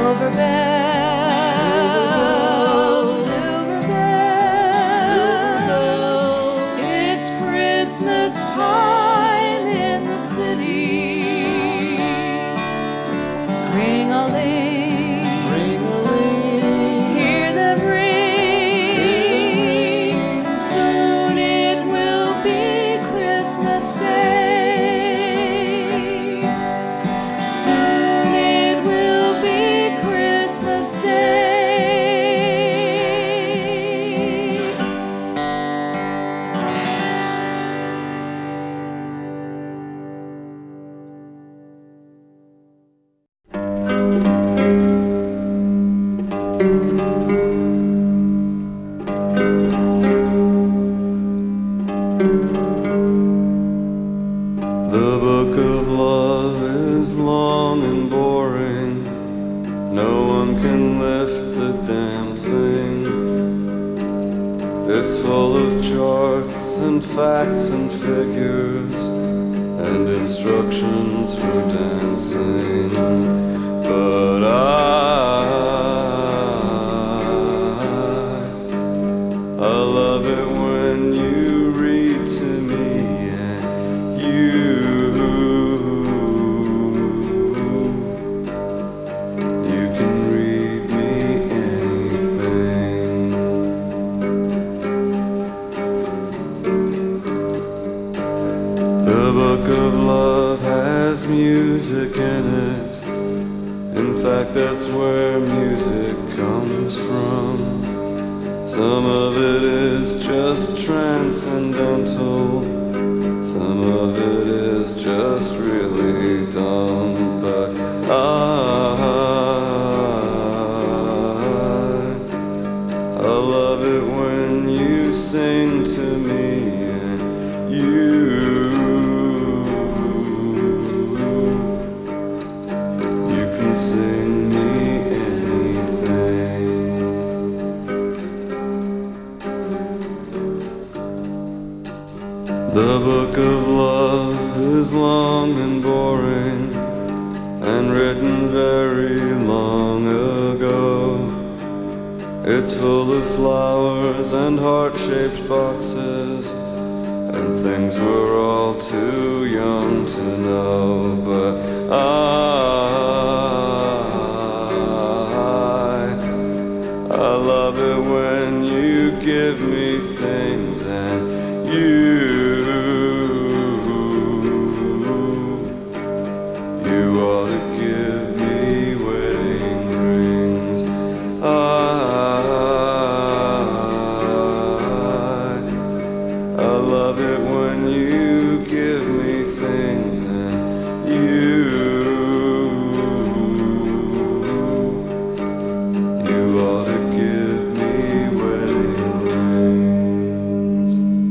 Silver bells, silver bells, silver bells. It's Christmas time in the city. Ring-a-ling, ring-a-ling, hear them ring. Soon it will be Christmas Day. Soon it will be Christmas Day. The book of love is long and boring. No one can lift the damn thing. It's full of charts and facts and figures and instructions for dancing. But I love it when you read to me and you can read me anything. The book of love has music in it. In fact, that's where music comes from. Some of it is just transcendental. Some of it is just really dumb. But I love it when you sing to me and you can sing me anything. The book of love is long and boring and written very long ago. It's full of flowers and heart-shaped boxes and things we're all too young to know. But I love it when you give me things and you ought to give me wedding rings. I love it when you give me things and you ought to give me wedding rings.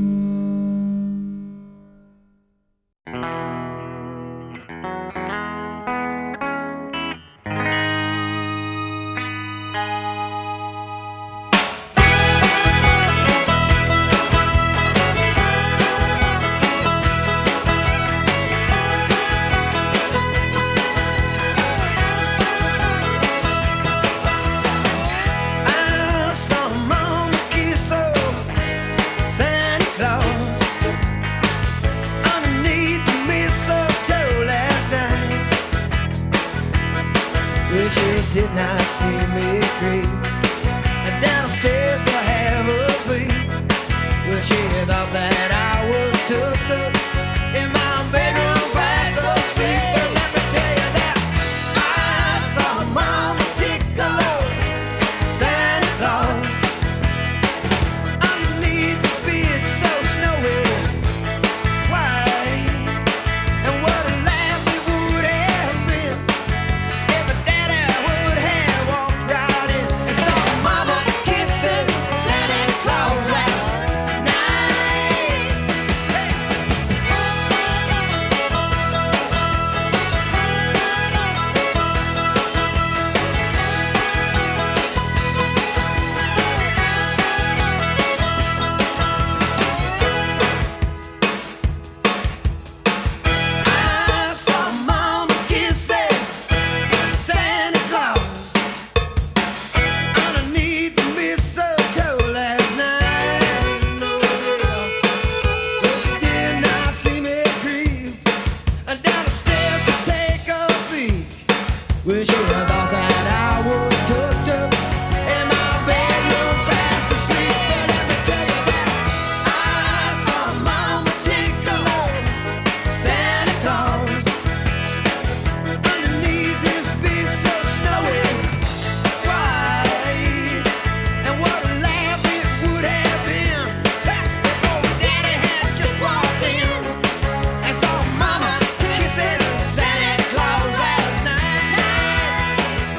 She did not see me creep downstairs to have a beat. Well, she thought that I was tucked up in my bedroom fast asleep. But let me tell you that I saw Mama Piccolo, Santa Claus, underneath the bed so snowy white. And what a laugh we would have been if a daddy would have walked right in and saw Mama kissing Santa Claus last night. Hey. Wish you had thought that I was tucked up in my bedroom fast asleep. But let me tell you that I saw Mama take a load, Santa Claus, underneath his beard so snowy white. And what a laugh it would have been before Daddy had just walked in and saw Mama kissing Santa Claus last night.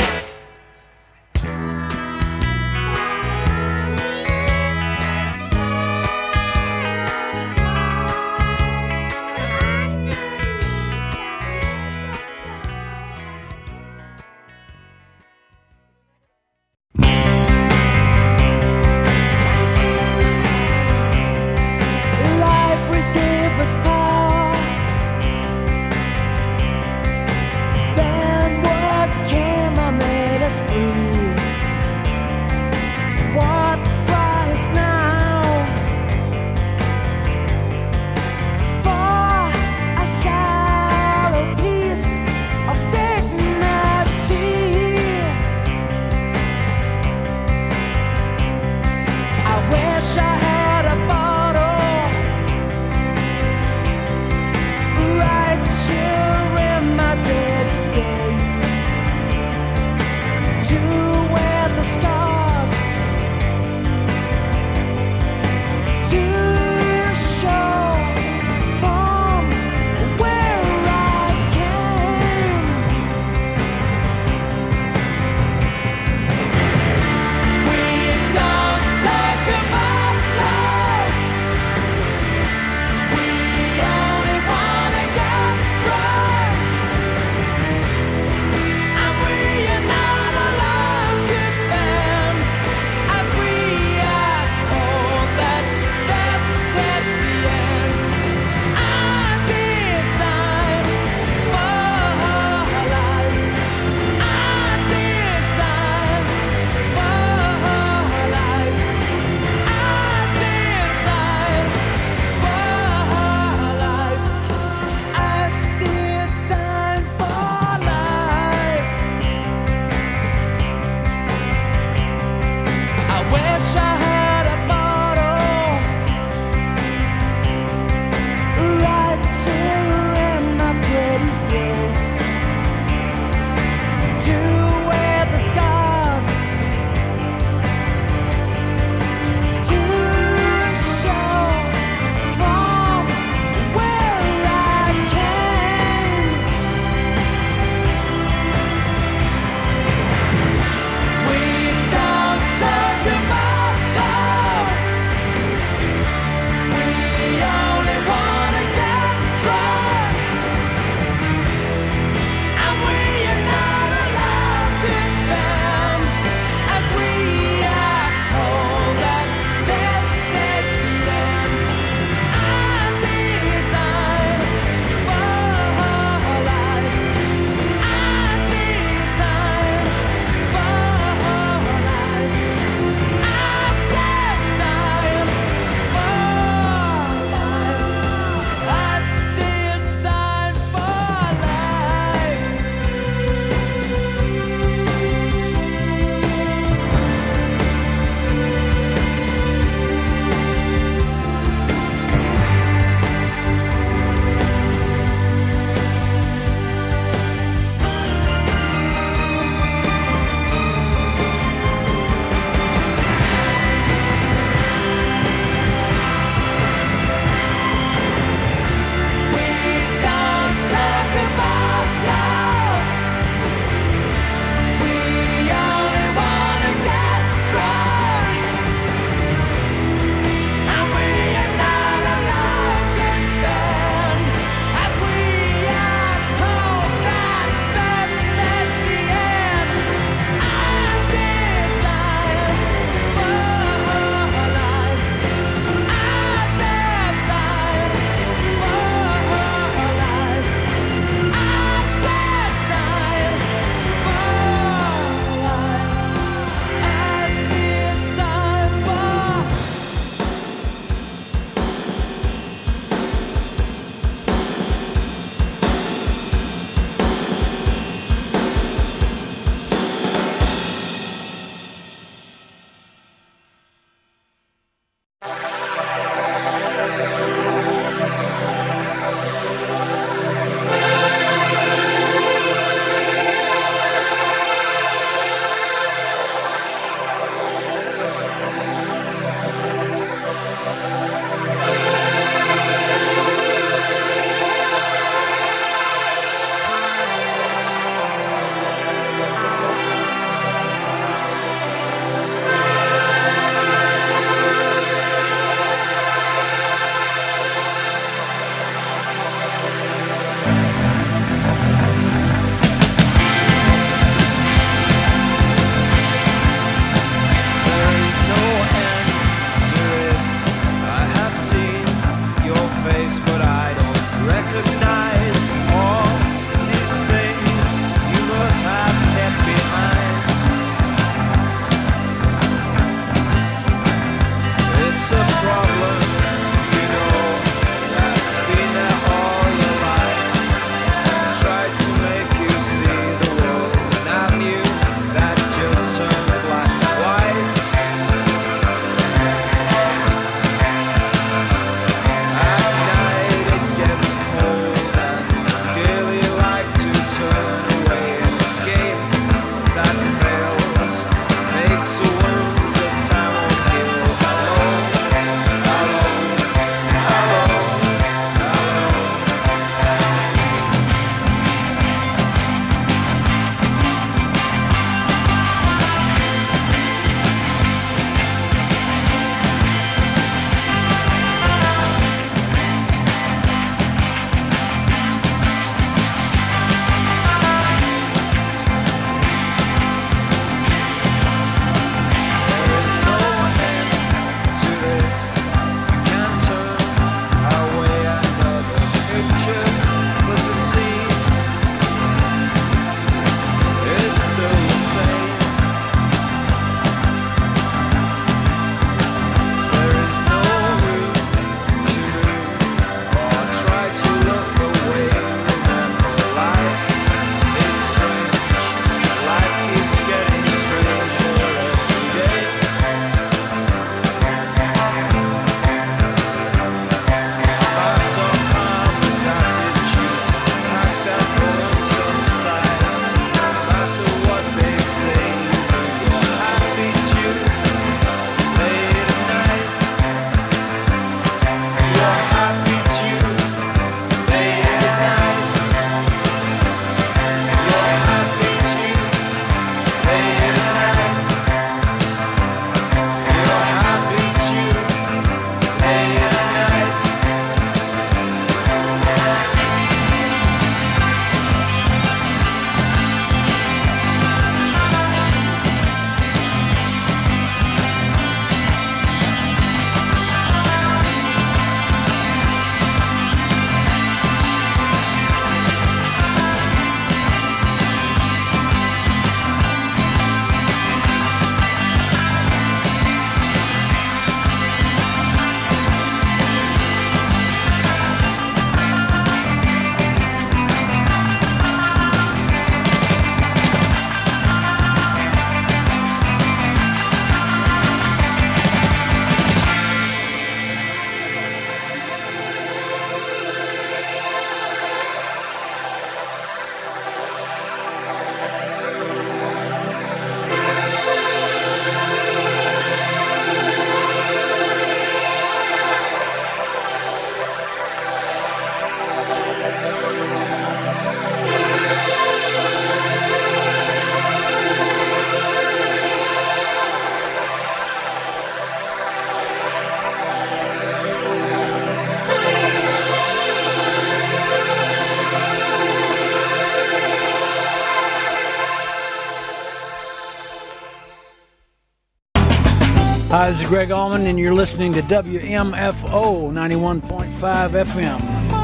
Hi, this is Greg Allman, and you're listening to WMFO 91.5 FM.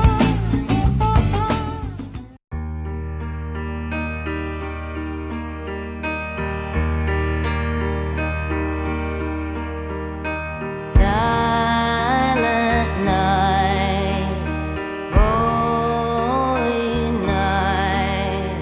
Silent night, holy night,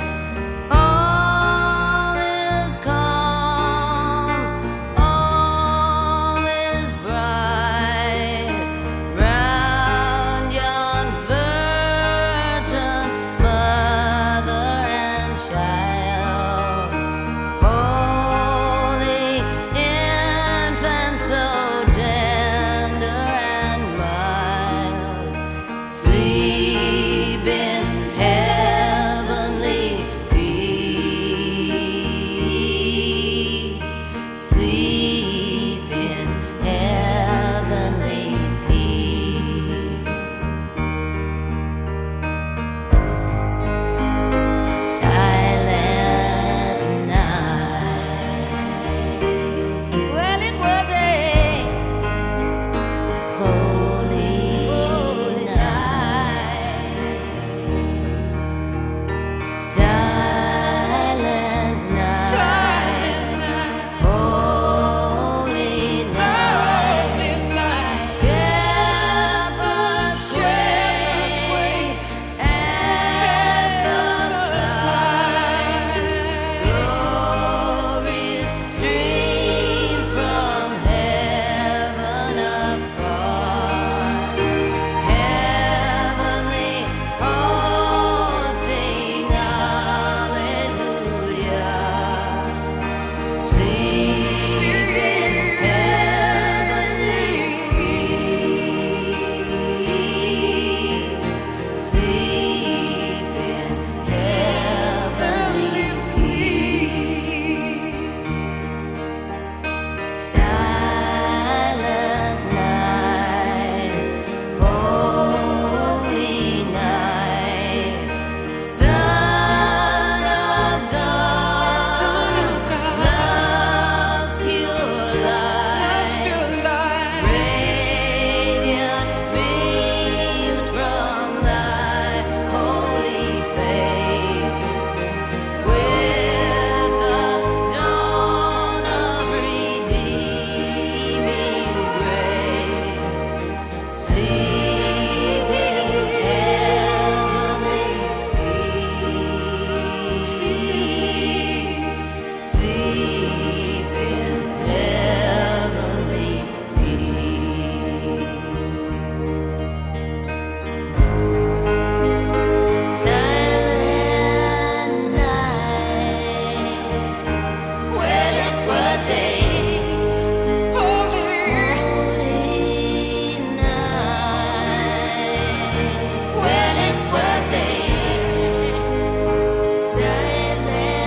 all is calm, all is bright, round yon virgin mother and child, holy infant so tender and mild, sleep in heavenly peace, sleep in heavenly peace. Silent night. Well, it was a holy night. Silent night. Holy night. Shepherds wait at the side. Glories stream from heaven afar. Heavenly hosts sing hallelujah. Sleep in heavenly peace. Sleep in heavenly peace. Silent night, holy night, Son of God, love's pure light, radiant beams from thy holy face, with the dawn of redeeming grace. Sleep in heavenly peace. Sleep in heavenly peace. Silent night. Well, it was a holy night. Well, it was a silent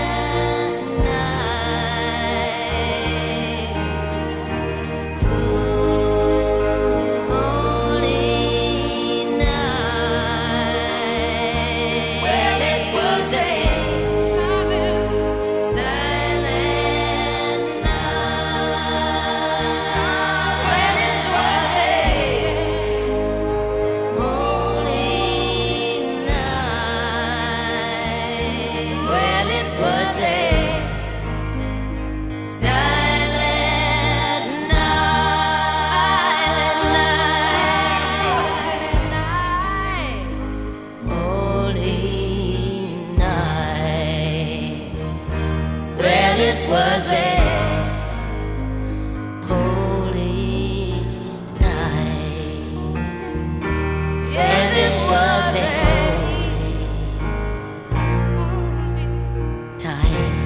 night. Ooh, holy night. Well, it was a silent night. Well, it was a holy night. Well, it was a silent night. Holy night. Well, it was a holy night. Yes, it was a holy night.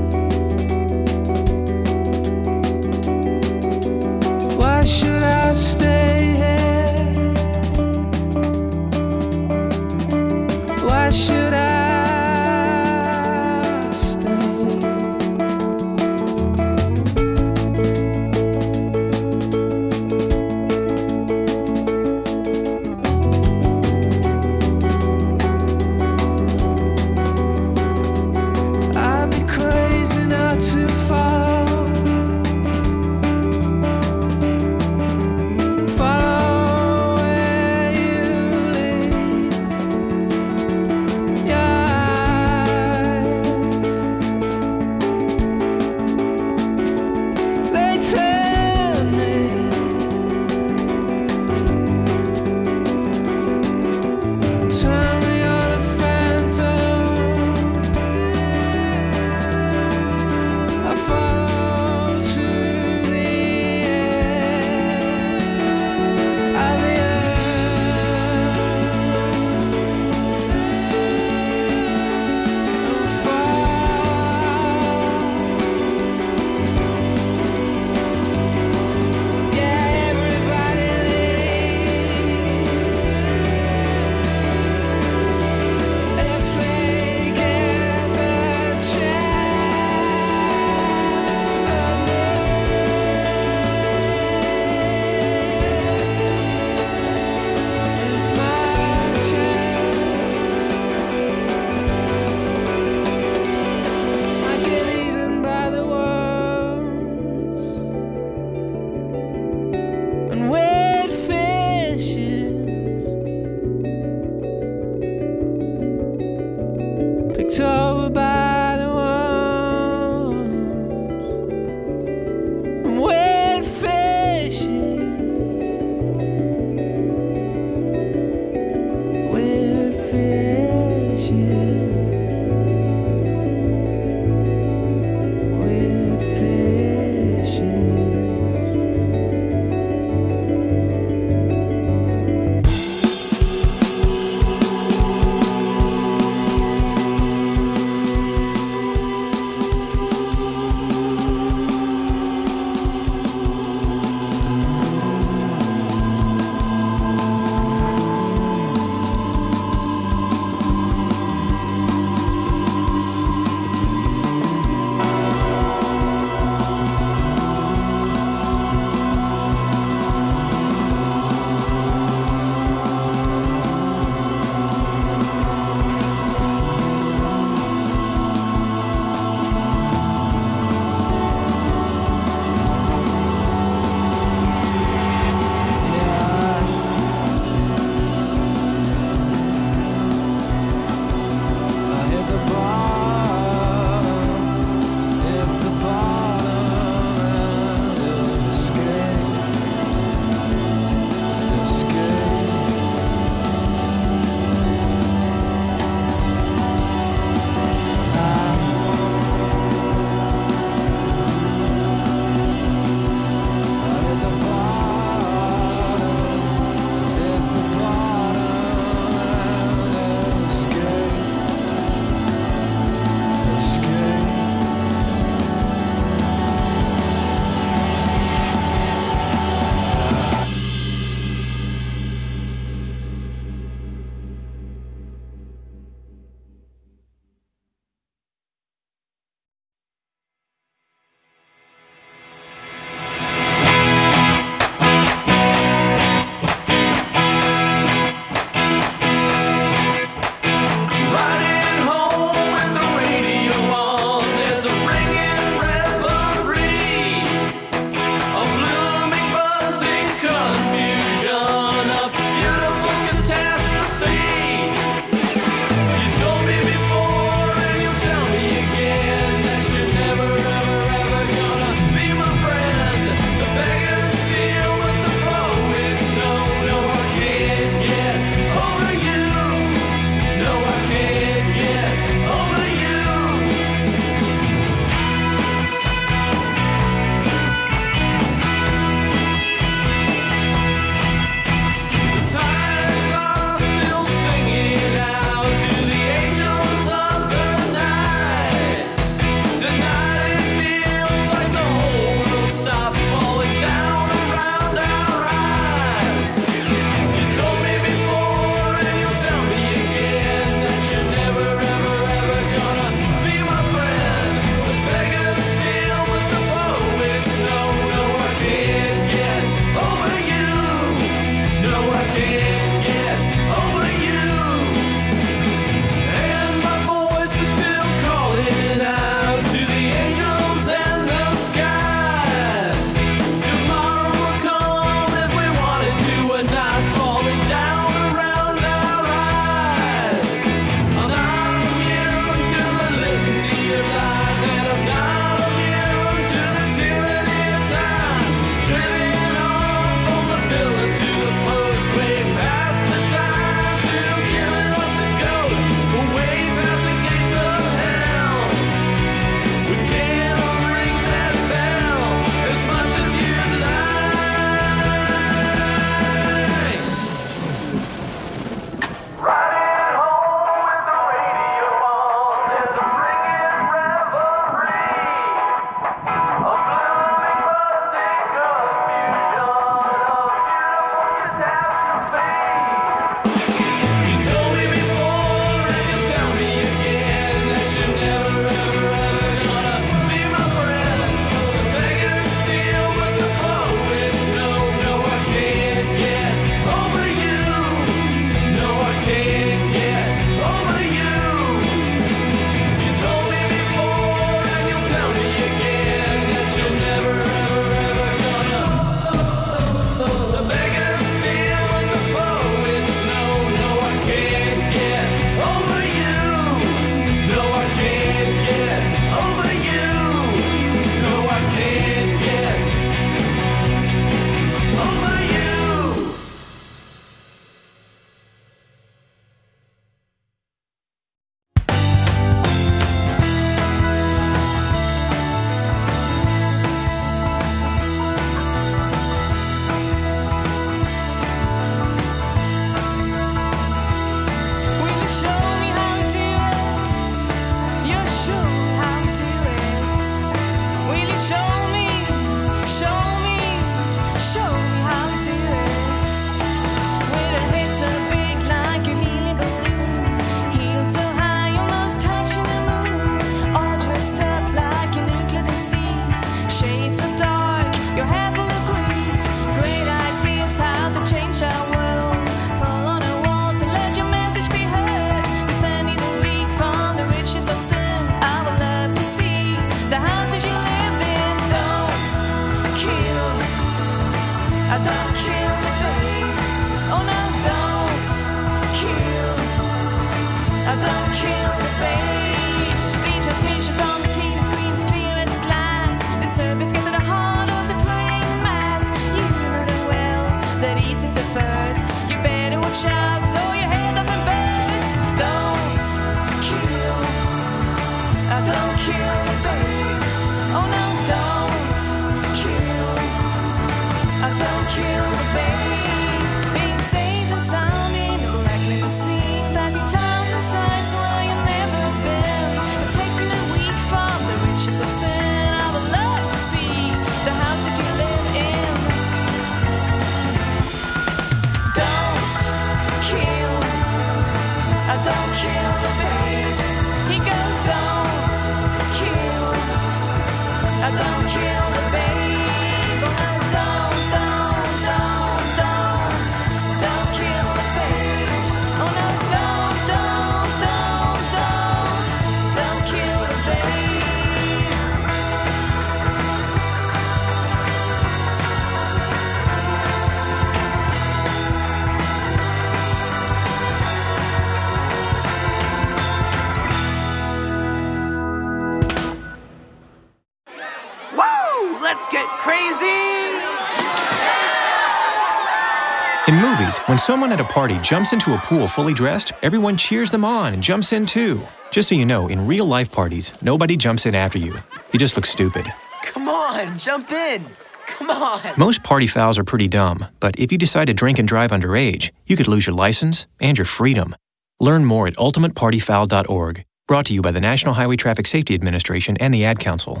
In movies, when someone at a party jumps into a pool fully dressed, everyone cheers them on and jumps in too. Just so you know, in real-life parties, nobody jumps in after you. You just look stupid. Come on, jump in. Come on. Most party fouls are pretty dumb, but if you decide to drink and drive underage, you could lose your license and your freedom. Learn more at ultimatepartyfoul.org. Brought to you by the National Highway Traffic Safety Administration and the Ad Council.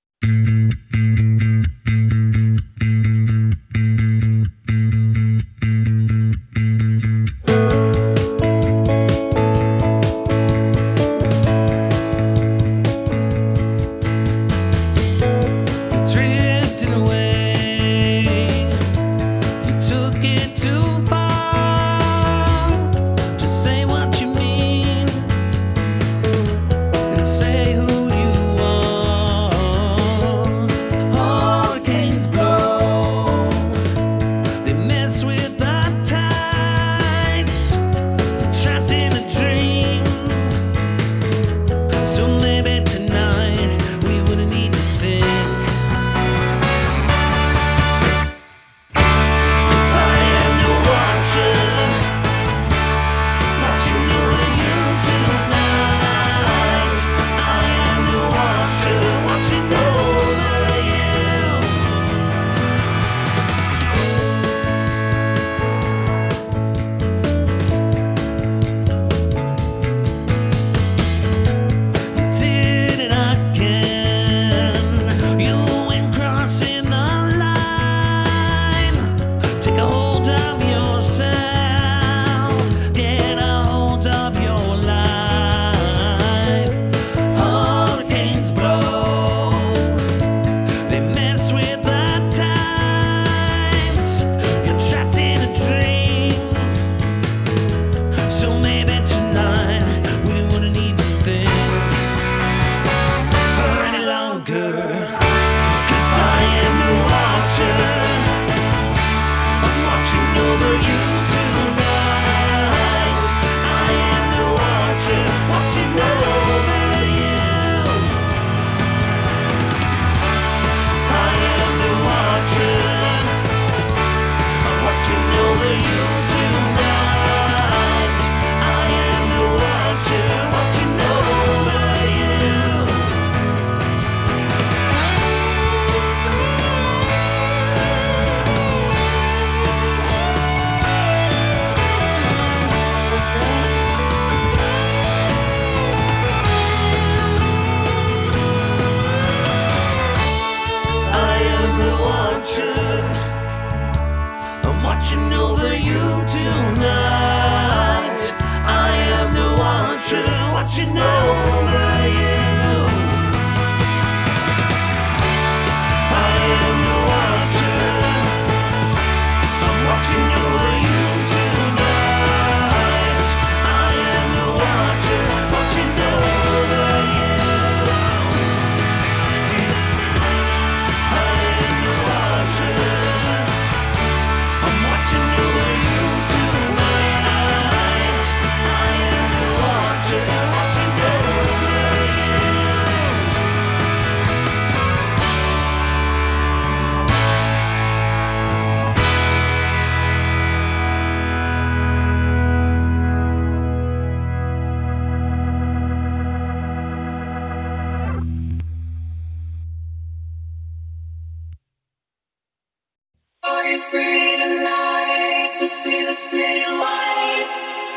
Are you free tonight to see the city lights?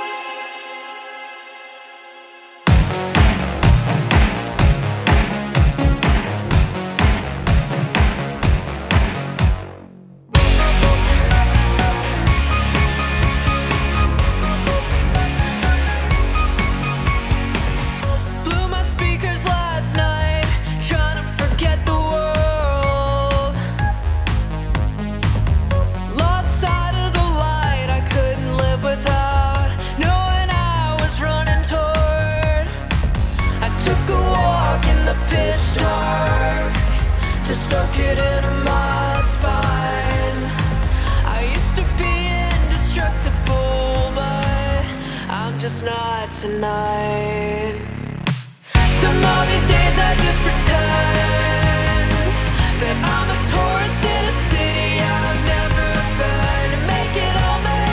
Blew my speakers last night, trying to forget the world. Lost sight of the light I couldn't live without, knowing I was running toward. I took a walk in the pitch dark to soak it into my spine. I used to be indestructible, but I'm just not tonight. Some of these days I just pretend that I'm a tourist in a city I've never been, to make it all the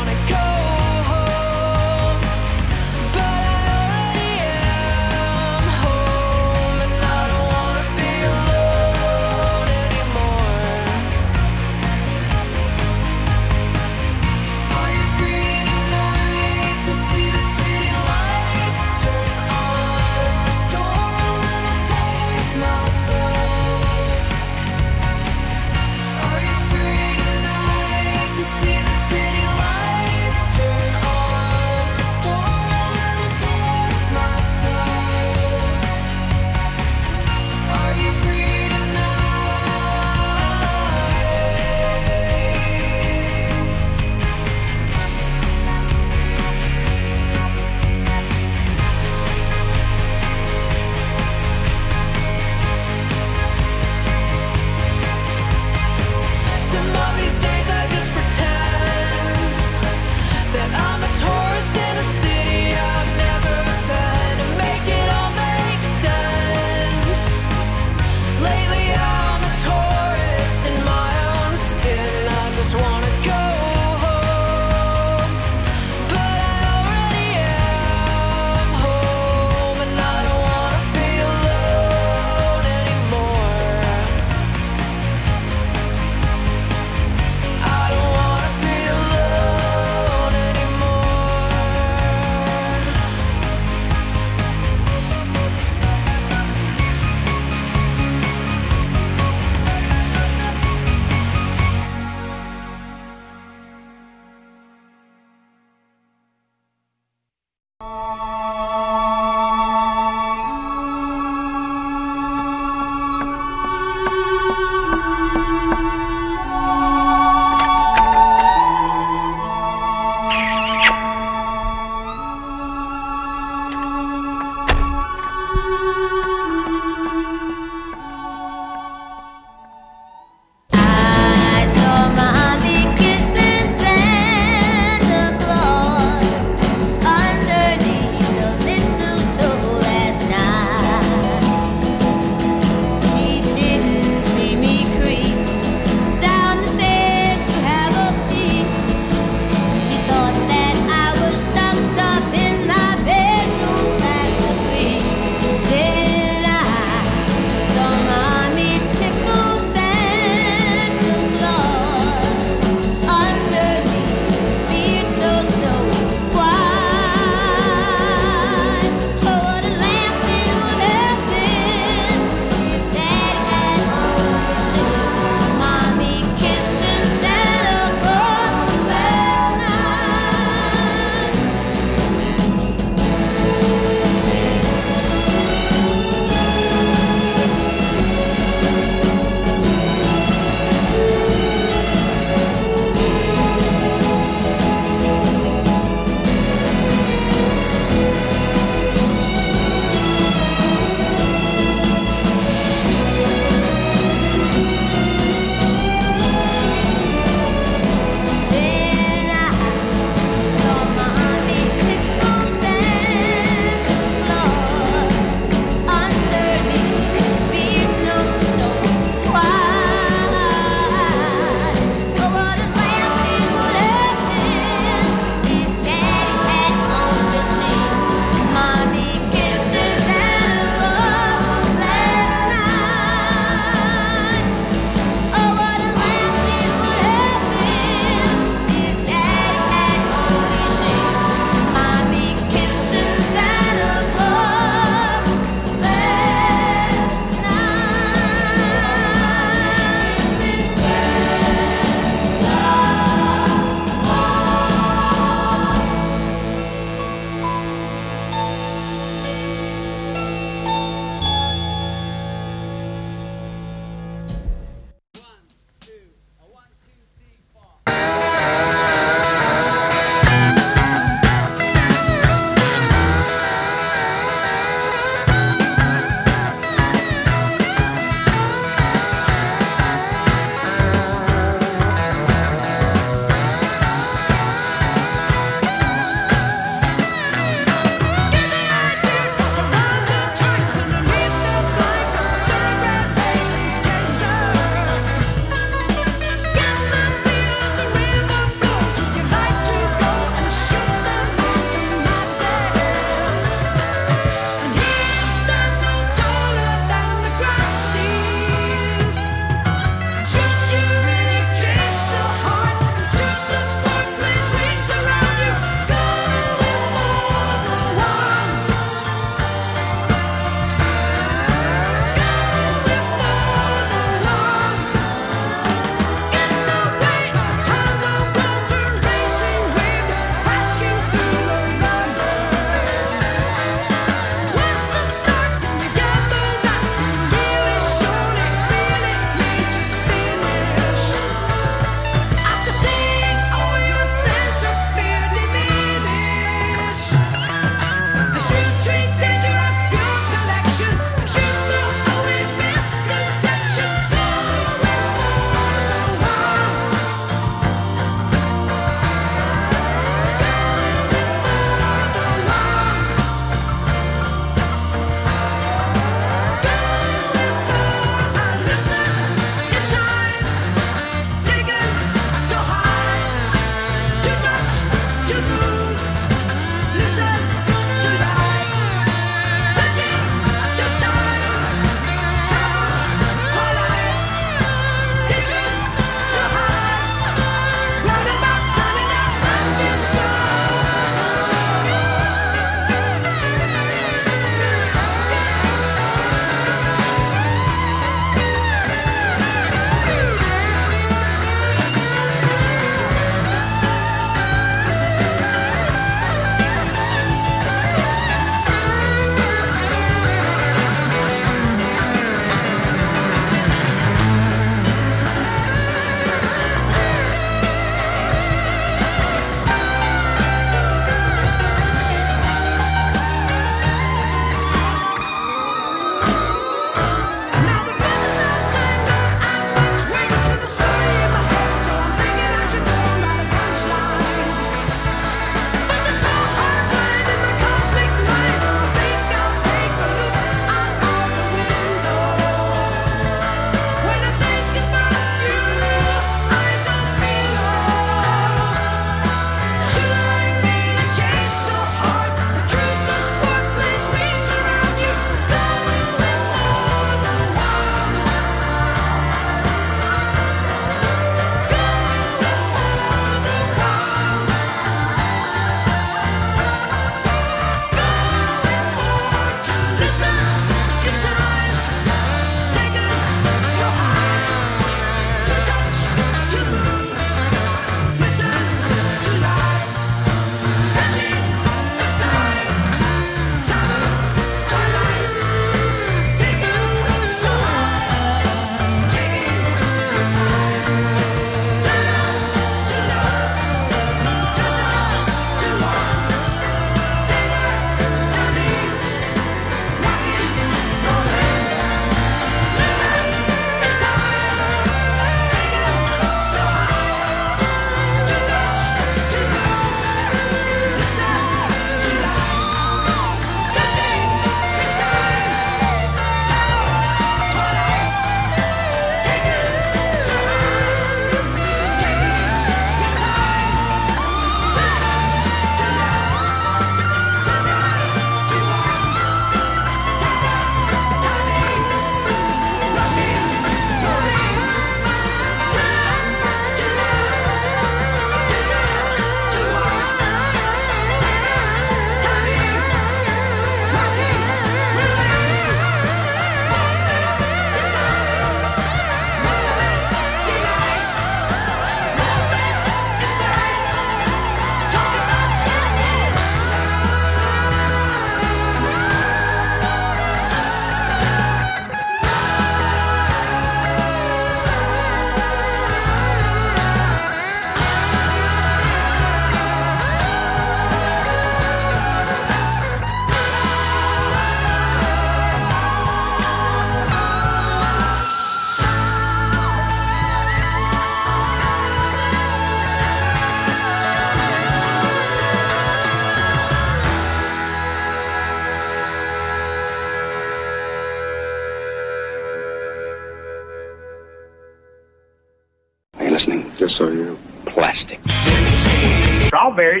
listening. Just so you know. Plastic. Strawberries.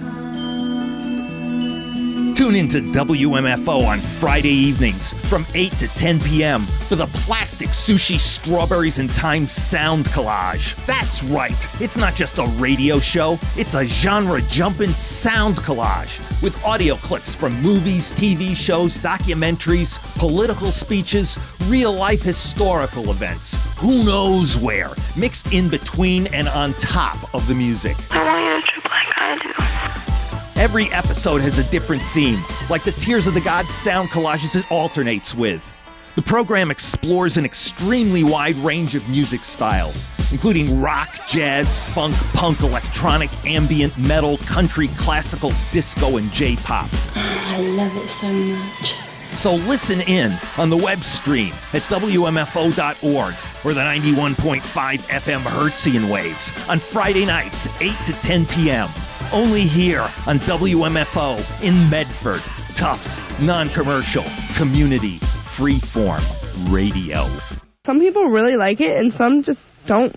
Tune in to WMFO on Friday evenings from 8 to 10 p.m. for the Plastic Sushi Strawberries and Time Sound Collage. That's right, it's not just a radio show, it's a genre-jumping sound collage with audio clips from movies, TV shows, documentaries, political speeches, real-life historical events, who knows where, mixed in between and on top of the music. I want you to trip like I do. Every episode has a different theme, like the Tears of the Gods sound collages it alternates with. The program explores an extremely wide range of music styles, including rock, jazz, funk, punk, electronic, ambient, metal, country, classical, disco, and J-pop. I love it so much. So listen in on the web stream at WMFO.org or the 91.5 FM Hertzian waves on Friday nights, 8 to 10 p.m. Only here on WMFO in Medford. Tufts, non-commercial, community, freeform radio. Some people really like it and some just don't.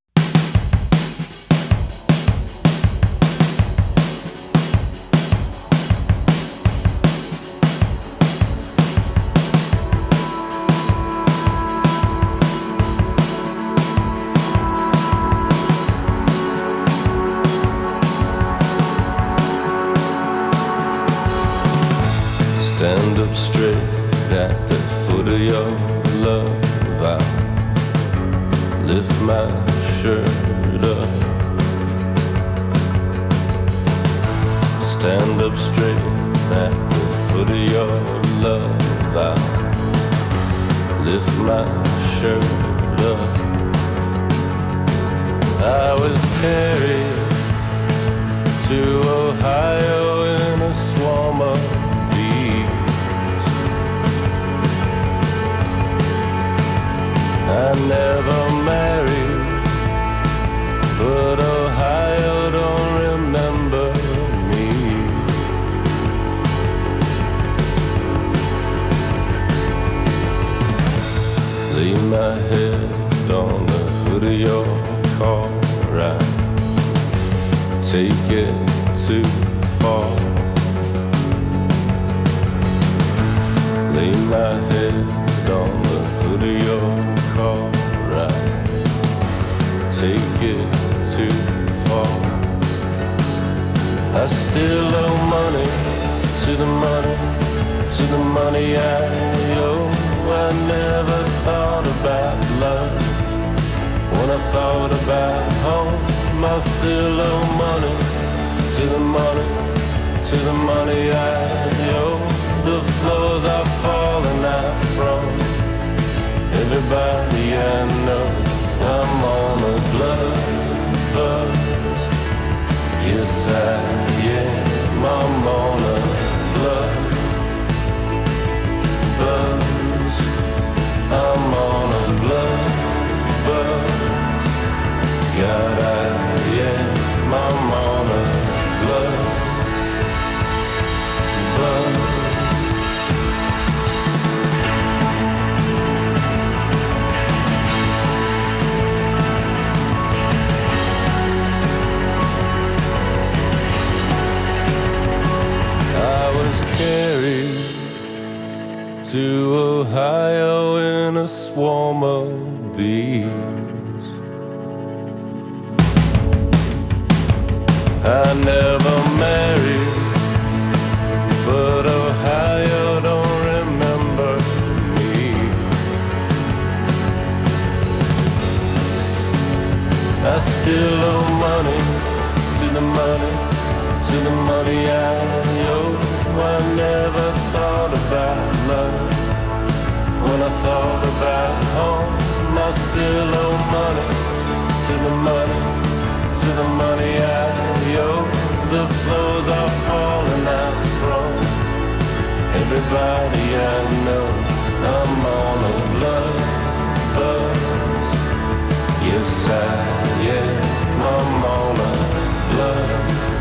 Stand up straight at the foot of your love. I lift my shirt up. Stand up straight at the foot of your love. I lift my shirt up. I was carried to Ohio in a swarm of I never married, but Ohio don't remember me. Lay my head on the hood of your car, right? Take it too far. Lay my head on the hood of your car, right? Take it too far. I still owe money to the money, to the money I owe. I never thought about love when I thought about home. I still owe money to the money, to the money I owe. The floors are falling out from everybody I know. I'm on a blood buzz. Yes, I am. I'm on a blood buzz. I'm on a blood buzz. God, I am. I'm on a blood buzz. Carried to Ohio in a swarm of bees. I never married, but Ohio don't remember me. I still owe money to the money, to the money I owe. I never thought about love when I thought about home. I still owe money to the money, to the money I owe. The floors are falling out from everybody I know. I'm on a blood buzz. Yes, I am. I'm on a blood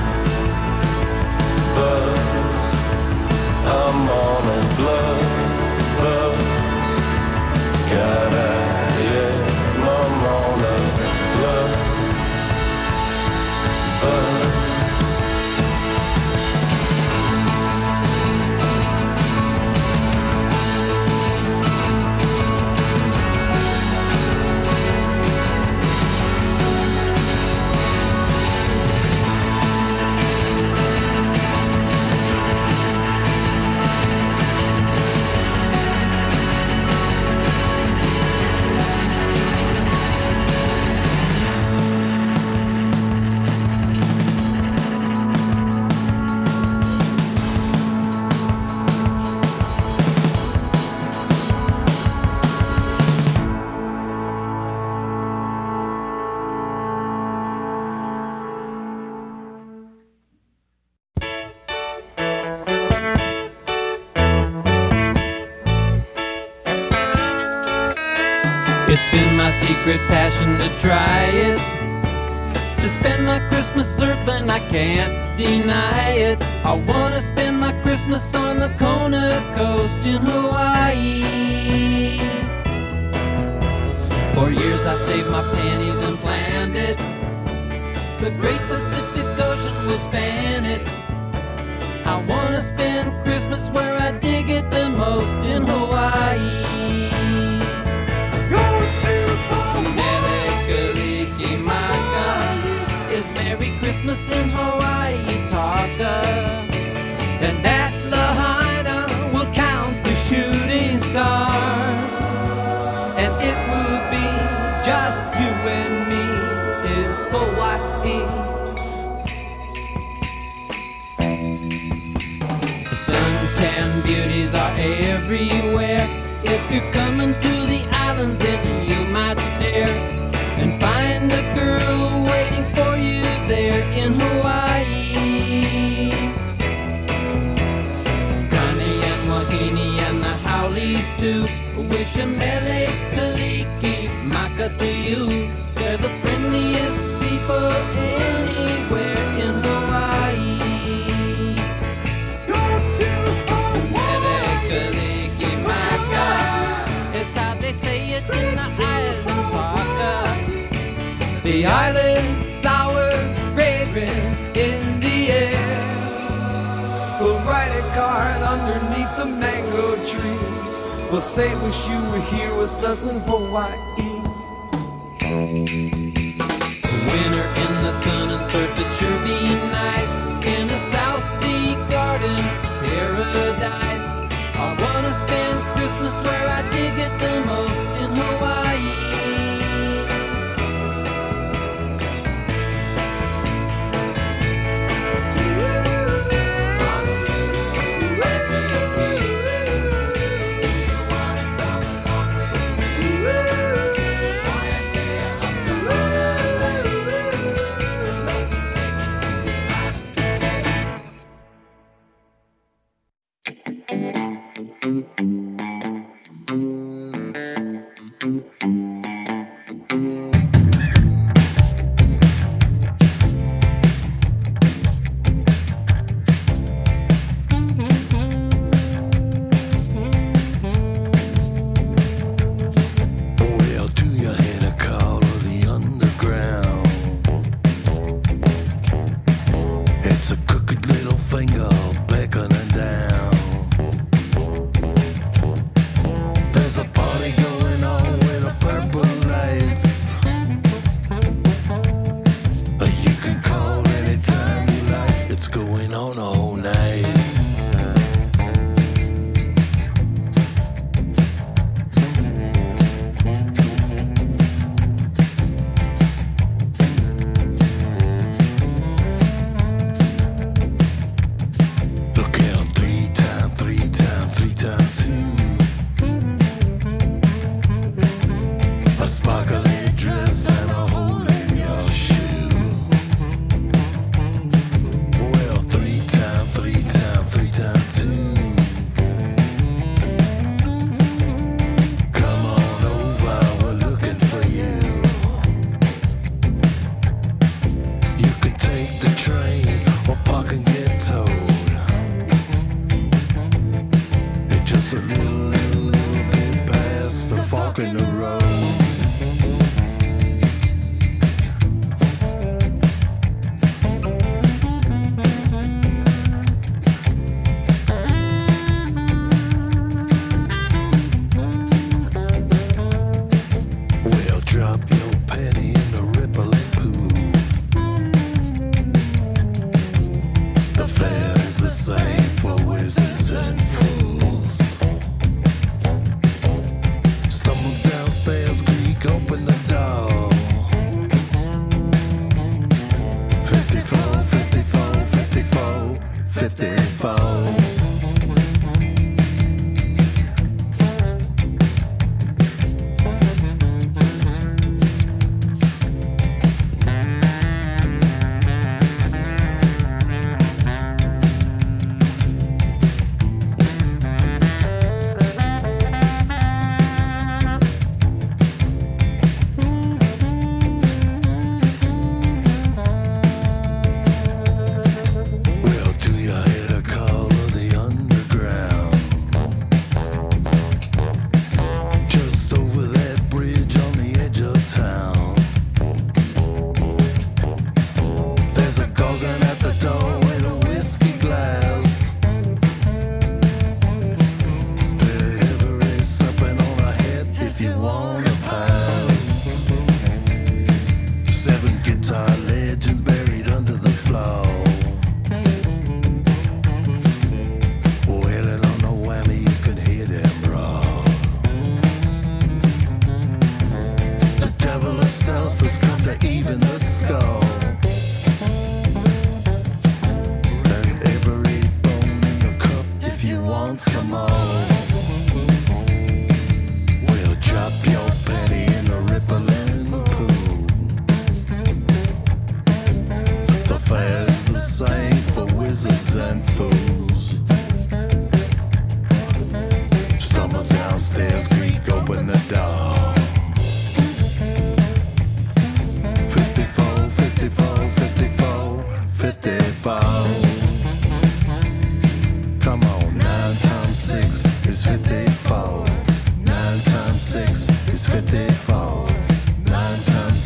buzz. I'm on a blood buzz. God, I am. I'm on a blood secret passion to try it. To spend my Christmas surfing, I can't deny it. I wanna spend my Christmas on the Kona coast in Hawaii. For years I saved my pennies and planned it. The great Pacific Ocean will span it. I wanna spend Christmas where I dig it the most, in Hawaii. Go to Mele Kalikimaka. Is Merry Christmas in Hawaii Taka. And at Lahaina we'll count the shooting stars. And it will be just you and me in Hawaii. The suntan beauties are everywhere. If you're coming to the islands, then you might stare and find a girl waiting for you there in Hawaii. Kani and Wahine and the Howleys too. Wish a Mele Kalikimaka to you. They're the friendliest people anywhere in Hawaii. Go to Mele Kalikimaka. It's how they say it in the island Taka. The island flower fragrance in the air. We'll write a card underneath the mango trees. We'll say wish you were here with us in Hawaii. Winter in the sun and surf, it sure be nice. In a South Sea garden paradise. I wanna spend Christmas where I dig it the most, in Hawaii.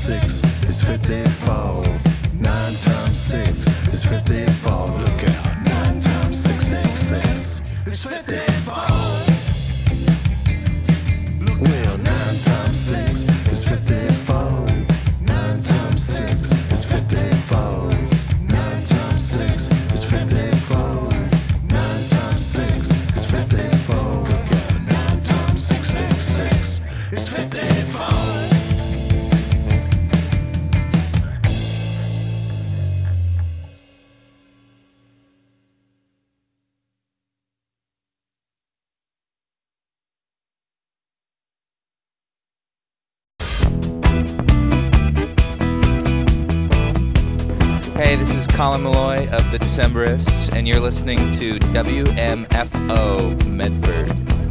6 is 54. 9 times 6 is 54. Look out, 9 times 6 ain't 6. It's 54. Well, 9 times 6 is 54. 9 times 6 is 54. 9 times 6 is 54. 9 times 6 is 54. Look out, 9 times 6 ain't 6. It's 54. Hey, this is Colin Malloy of the Decemberists, and you're listening to WMFO Medford.